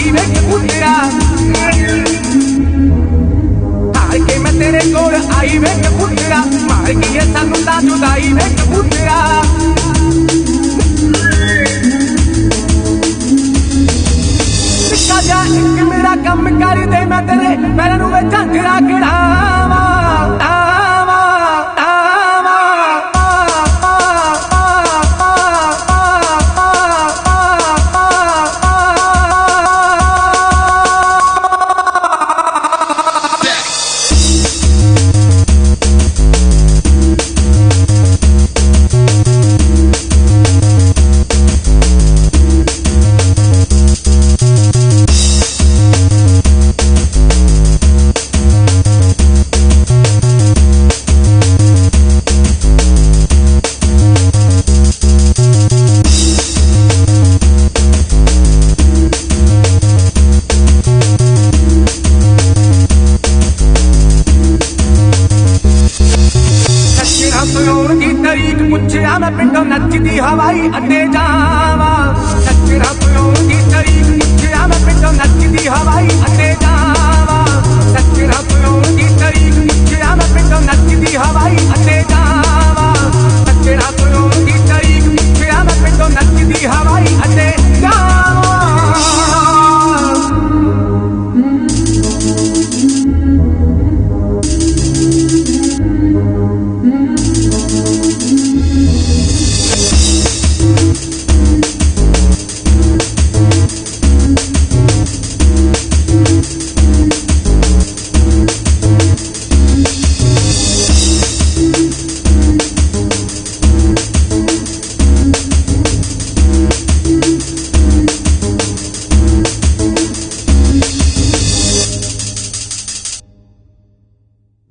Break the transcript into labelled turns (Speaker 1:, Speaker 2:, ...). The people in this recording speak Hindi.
Speaker 1: आई वे कबूतरा हार के मैं तेरे कोल आई वे कबूतरा मार गई है सानू दा जुदाई वे कबूतरा एक मेरा कम कर दे मैं तेरे पैरों में झांकरा गिरावा पुछया मैं पिंडों नचदी हवाई अड्डे जावा सच्चे रब की तारीख पुछया मैं पिंडों नचदी हवाई